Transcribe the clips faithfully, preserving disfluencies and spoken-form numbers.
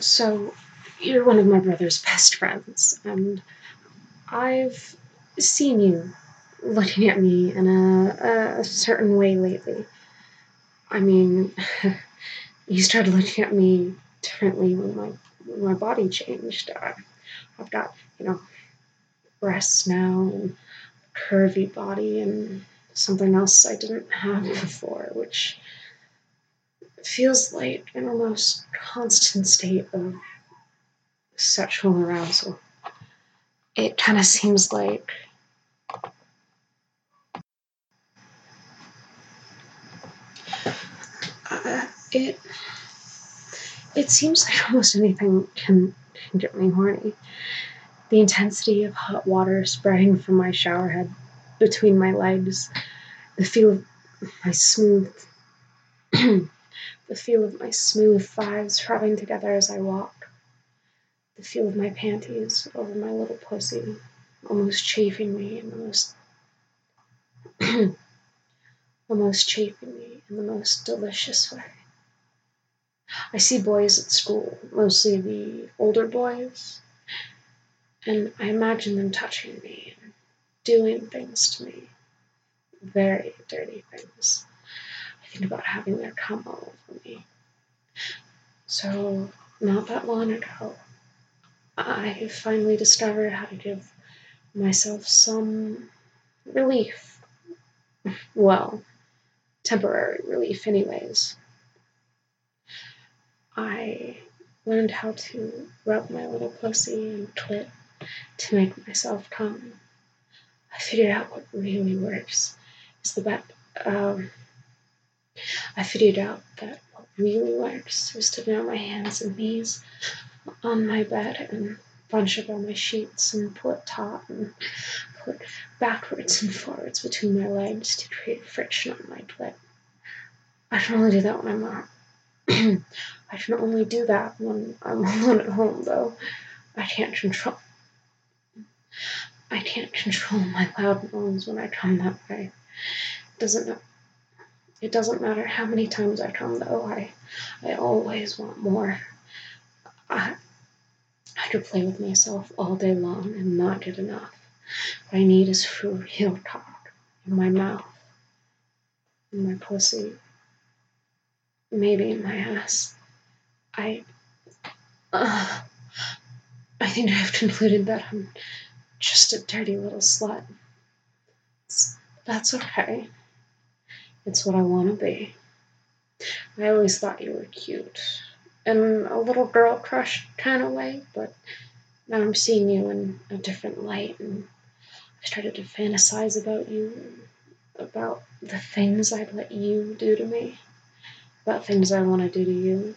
So, you're one of my brother's best friends, and I've seen you looking at me in a, a certain way lately. I mean, you started looking at me differently when my when my body changed. I, I've got, you know, breasts now and curvy body and something else I didn't have before, which feels like an almost constant state of sexual arousal. It kind of seems like uh, it it seems like almost anything can, can get me horny. The intensity of hot water spraying from my shower head between my legs, the feel of my smooth the feel of my smooth thighs rubbing together as I walk, the feel of my panties over my little pussy, almost chafing me in the most almost chafing me in the most delicious way. I see boys at school, mostly the older boys, and I imagine them touching me and doing things to me, very dirty things. I think about having their cum all over me. So, not that long ago, I finally discovered how to give myself some relief. Well, temporary relief, anyways. I learned how to rub my little pussy and clit to make myself come. I figured out what really works. Is the bet. Um, I figured out that what really works is to get my hands and knees on my bed and bunch up all my sheets and pull it taut and pull it backwards and forwards between my legs to create friction on my clit. I can only do that when I'm not. I can only do that when I'm alone at home, though. I can't control. I can't control my loud moans when I come that way. It doesn't. It doesn't matter how many times I come, though. I, I always want more. I, I could play with myself all day long and not get enough. What I need is for real cock in my mouth, in my pussy, maybe in my ass. I. Uh, I think I've concluded that I'm just a dirty little slut. It's, that's okay. It's what I want to be. I always thought you were cute, in a little girl crush kind of way, but now I'm seeing you in a different light, and I started to fantasize about you, about the things I'd let you do to me, about things I want to do to you.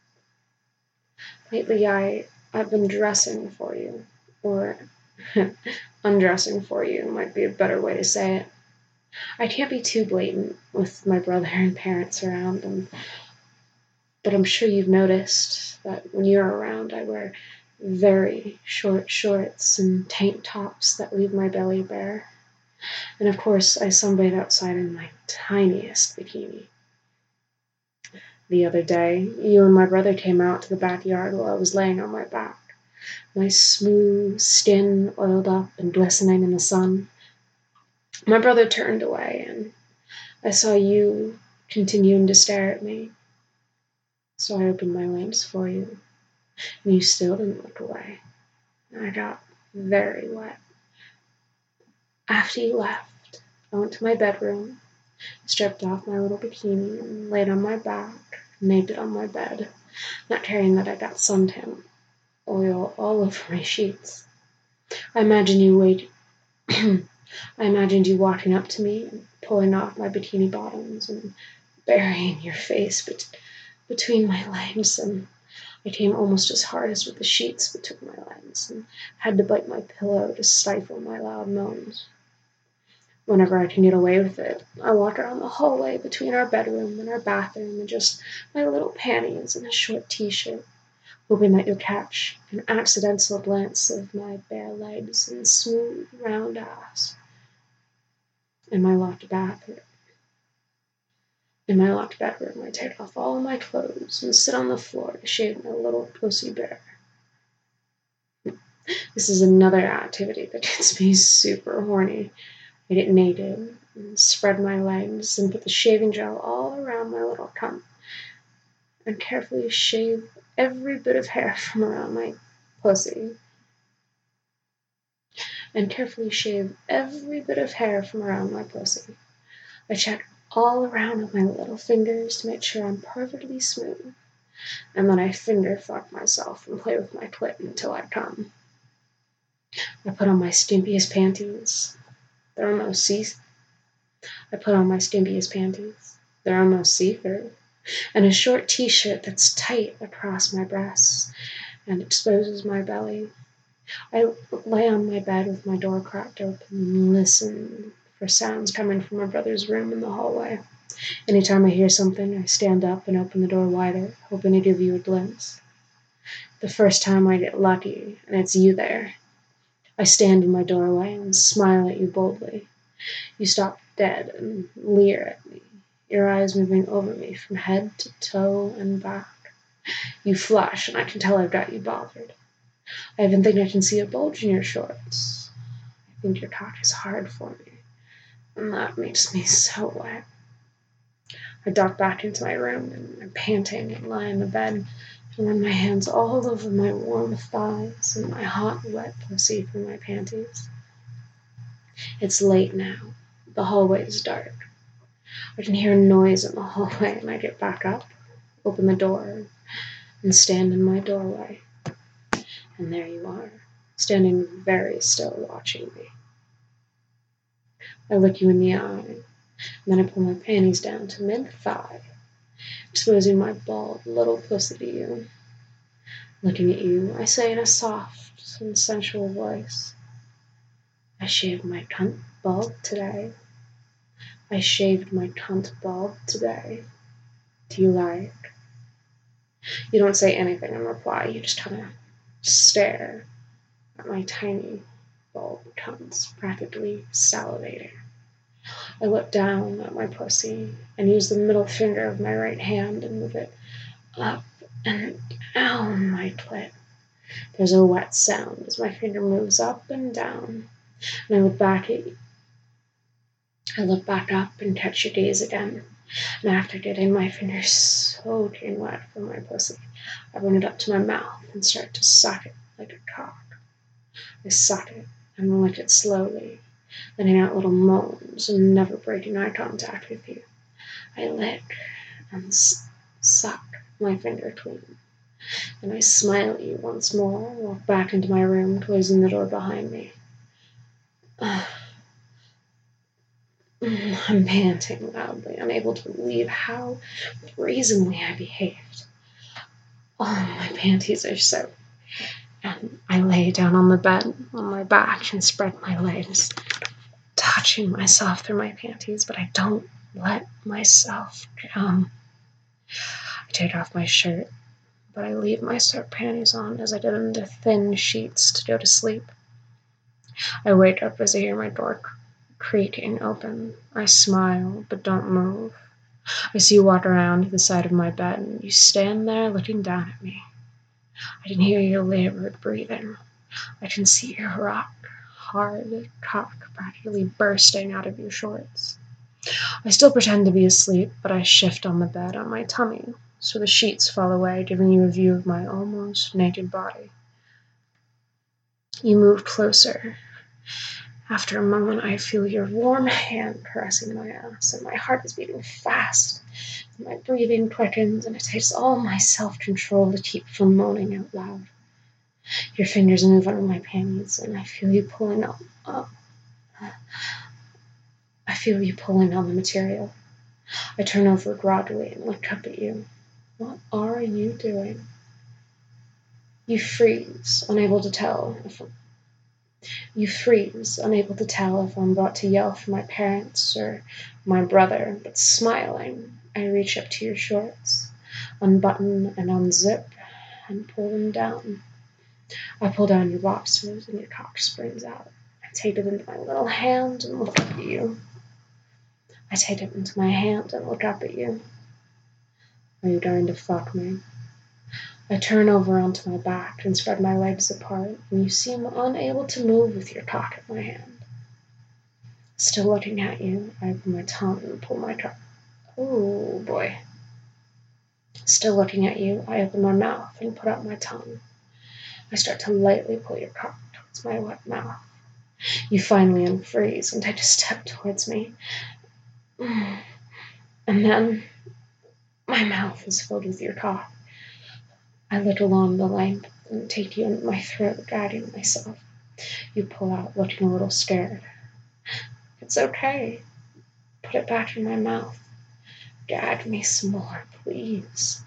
Lately, I, I've been dressing for you, or undressing for you might be a better way to say it. I can't be too blatant with my brother and parents around, and, but I'm sure you've noticed that when you're around, I wear very short shorts and tank tops that leave my belly bare. And of course, I sunbathe outside in my tiniest bikini. The other day, you and my brother came out to the backyard while I was laying on my back, my smooth skin oiled up and glistening in the sun. My brother turned away, and I saw you continuing to stare at me. So I opened my wings for you, and you still didn't look away. And I got very wet. After you left, I went to my bedroom, stripped off my little bikini, and laid on my back, naked on my bed, not caring that I got suntan oil all over my sheets. I imagined you wait. I imagined you walking up to me and pulling off my bikini bottoms and burying your face bet- between my legs, and I came almost as hard as with the sheets between my legs and had to bite my pillow to stifle my loud moans. Whenever I can get away with it, I walk around the hallway between our bedroom and our bathroom in just my little panties and a short t-shirt, hoping that you'll catch an accidental glance of my bare legs and smooth, round ass in my locked bathroom. In my locked bedroom, I take off all my clothes and sit on the floor to shave my little pussy bear. This is another activity that gets me super horny. I get naked and spread my legs and put the shaving gel all around my little cunt and carefully shave every bit of hair from around my pussy. And carefully shave every bit of hair from around my pussy. I check all around with my little fingers to make sure I'm perfectly smooth. And then I finger fuck myself and play with my clit until I come. I put on my stimpiest panties. They're almost see. I put on my stimpiest panties. They're almost see-through, and a short T-shirt that's tight across my breasts and exposes my belly. I lay on my bed with my door cracked open and listen for sounds coming from my brother's room in the hallway. Anytime I hear something, I stand up and open the door wider, hoping to give you a glimpse. The first time I get lucky, and it's you there. I stand in my doorway and smile at you boldly. You stop dead and leer at me, your eyes moving over me from head to toe and back. You flush, and I can tell I've got you bothered. I even think I can see a bulge in your shorts. I think your cock is hard for me, and that makes me so wet. I duck back into my room, and I'm panting and lie in the bed and run my hands all over my warm thighs and my hot, wet pussy through my panties. It's late now. The hallway is dark. I can hear a noise in the hallway, and I get back up, open the door, and stand in my doorway. And there you are, standing very still watching me. I look you in the eye, and then I pull my panties down to mid-thigh, exposing my bald little pussy to you. Looking at you, I say in a soft and sensual voice, I shaved my cunt bald today. I shaved my cunt bald today. Do you like? You don't say anything in reply, you just kind of stare at my tiny bald cunts, practically salivating. I look down at my pussy and use the middle finger of my right hand and move it up and down my clit. There's a wet sound as my finger moves up and down, and I look back at you. I look back up and catch your gaze again, and after getting my fingers soaking wet from my pussy, I run it up to my mouth and start to suck it like a cock. I suck it and lick it slowly, letting out little moans and never breaking eye contact with you. I lick and s- suck my finger clean. And I smile at you once more, walk back into my room, closing the door behind me. Uh, I'm panting loudly, unable to believe how brazenly I behaved. Oh, my panties are soaked. And I lay down on the bed on my back and spread my legs, touching myself through my panties, but I don't let myself come. I take off my shirt, but I leave my soaked panties on as I get into thin sheets to go to sleep. I wake up as I hear my door creaking open. I smile, but don't move. I see you walk around to the side of my bed, and you stand there looking down at me. I can hear your labored breathing. I can see your rock, hard cock practically bursting out of your shorts. I still pretend to be asleep, but I shift on the bed on my tummy, so the sheets fall away, giving you a view of my almost naked body. You move closer. After a moment, I feel your warm hand caressing my ass, and my heart is beating fast. My breathing quickens, and it takes all my self-control to keep from moaning out loud. Your fingers move under my panties, and I feel you pulling up. up. I feel you pulling on the material. I turn over groggily and look up at you. What are you doing? You freeze, unable to tell if You freeze, unable to tell if I'm about to yell for my parents or my brother, but smiling, I reach up to your shorts, unbutton and unzip, and pull them down. I pull down your boxers and your cock springs out. I take it into my little hand and look up at you. I take it into my hand and look up at you. Are you going to fuck me? I turn over onto my back and spread my legs apart, and you seem unable to move with your cock in my hand. Still looking at you, I open my tongue and pull my cock. Oh boy. Still looking at you, I open my mouth and put out my tongue. I start to lightly pull your cock towards my wet mouth. You finally unfreeze and take a step towards me. And then my mouth is filled with your cock. I lick along the length and take you into my throat, guiding myself. You pull out, looking a little scared. It's okay. Put it back in my mouth. Gag me some more, please.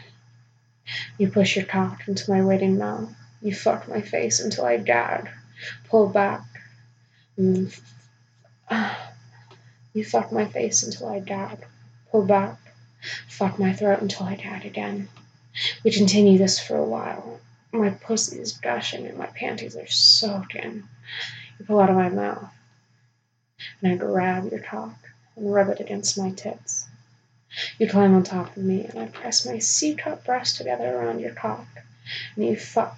You push your cock into my waiting mouth. You fuck my face until I gag. Pull back. And uh, you fuck my face until I gag. Pull back. Fuck my throat until I gag again. We continue this for a while. My pussy is gushing and my panties are soaking. You pull out of my mouth. And I grab your cock and rub it against my tits. You climb on top of me and I press my C-cup breast together around your cock. And you fuck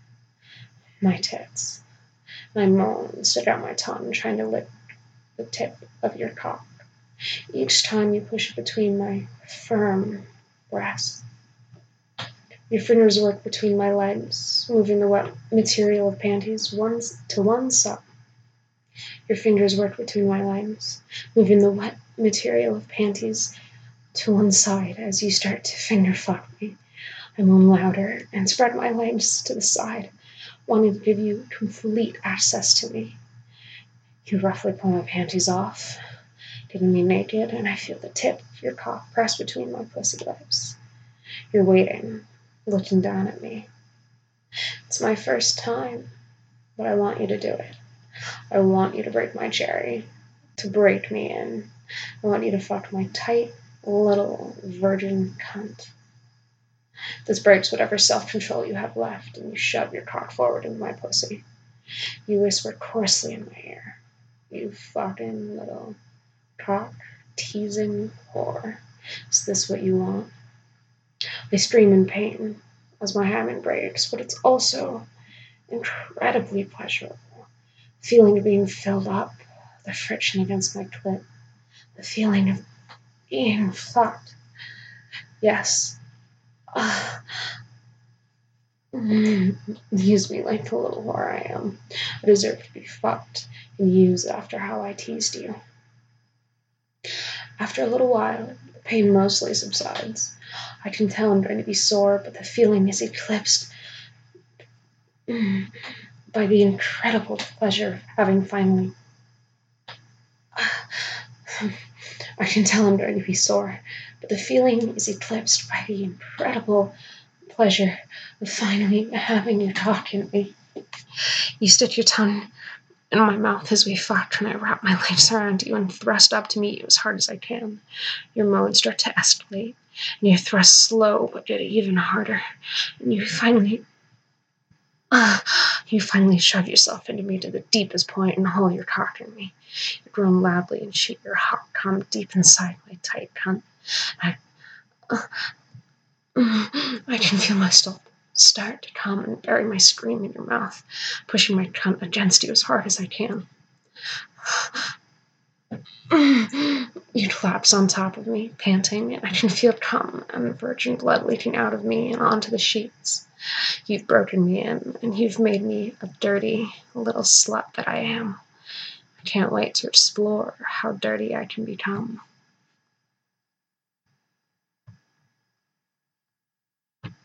my tits. And I moan and stick out my tongue, trying to lick the tip of your cock. Each time you push it between my firm breasts. Your fingers work between my legs, moving the wet material of panties one to one side. Your fingers work between my legs, moving the wet material of panties to one side as you start to finger fuck me. I moan louder and spread my legs to the side, wanting to give you complete access to me. You roughly pull my panties off, getting me naked, and I feel the tip of your cock press between my pussy lips. You're waiting, looking down at me. It's my first time, but I want you to do it. I want you to break my cherry, to break me in. I want you to fuck my tight, little virgin cunt. This breaks whatever self-control you have left, and you shove your cock forward into my pussy. You whisper coarsely in my ear. You fucking little cock-teasing whore. Is this what you want? I scream in pain as my hymen breaks, but it's also incredibly pleasurable. Feeling of being filled up, the friction against my clit, the feeling of being fucked. Yes. Uh, mm, use me like the little whore I am. I deserve to be fucked and used after how I teased you. After a little while, the pain mostly subsides. I can tell I'm going to be sore, but the feeling is eclipsed mm, by the incredible pleasure of having finally... I can tell I'm going to be sore, but the feeling is eclipsed by the incredible pleasure of finally having you talk in me. You stick your tongue in my mouth as we fuck, and I wrap my legs around you and thrust up to meet you as hard as I can. Your moans start to escalate, and your thrusts slow but get even harder, and you finally... Uh, you finally shove yourself into me to the deepest point and haul your cock in me. You groan loudly and shoot your hot cum deep inside my tight cunt. I, uh, I can feel myself start to come and bury my scream in your mouth, pushing my cunt against you as hard as I can. You collapse on top of me, panting, and I can feel cum and virgin blood leaking out of me and onto the sheets. You've broken me in, and you've made me a dirty little slut that I am. I can't wait to explore how dirty I can become.